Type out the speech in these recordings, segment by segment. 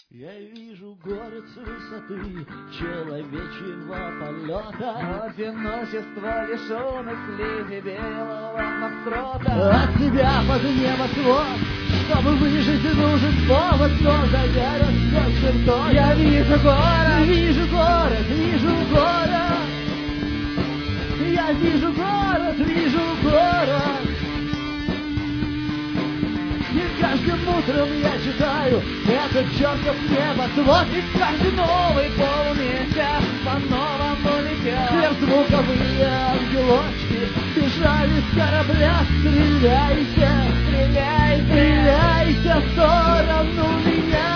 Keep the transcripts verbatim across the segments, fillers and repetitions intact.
Я вижу город с высоты человечьего полета, одиночество лишенных слизи белого фокстрота. от тебя под небо свод, чтобы выжить нужен повод, но за городской чертой Я вижу город, вижу город, вижу город. Я вижу город, вижу город. И каждым утром я читаю этот чертов небосвод. и каждый новый полумесяц по-новому летел. Сверхзвуковые ангелочки бежали с корабля. Стреляйте, Стреляйте, стреляйте в сторону меня,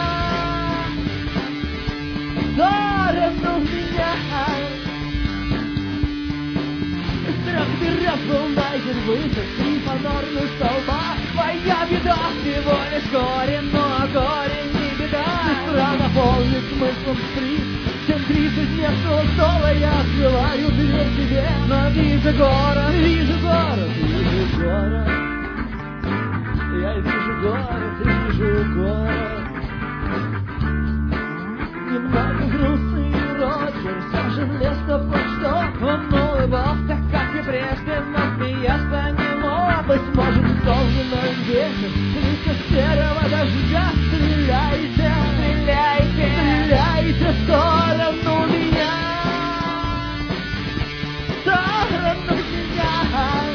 в сторону меня. Из трех берез был найден выход и фонарный столба. твоя беда всего лишь горе, но горе не беда. Сестра наполнит смыслом стрит. Семь тридцать местного стола я открываю дверь тебе. Но вижу город, Вижу город, вижу город. Я вижу город, вижу город. Немного грустный Роджер сажен лес на почту. он улыбался, как и прежде, но смеяться не мог. Быть может, в солнечном ветре листья серого дождя. Стреляйте, Стреляйте, стреляйте в сторону меня, в сторону меня.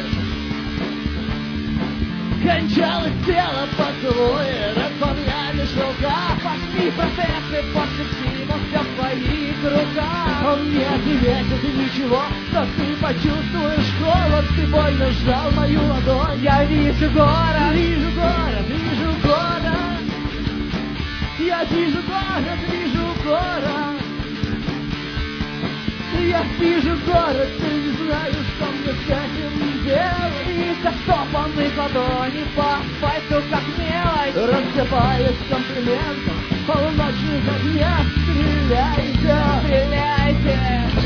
Кончалось тело поцелуя, расправляли шелка. пошли процессы, подшепти, он все в твоих руках. Он не ответит ничего, но ты почувствуешь холод. Ты больно сжал мою ладонь. Я вижу город, Вижу город, вижу город. Я вижу город, вижу город. Я вижу город, ты не знаешь, что мне с этим делать. и заштопанных ладони по асфальту, как мелочь. Рассыпаясь комплиментом полуночных огнях. Стреляйте, Стреляйте,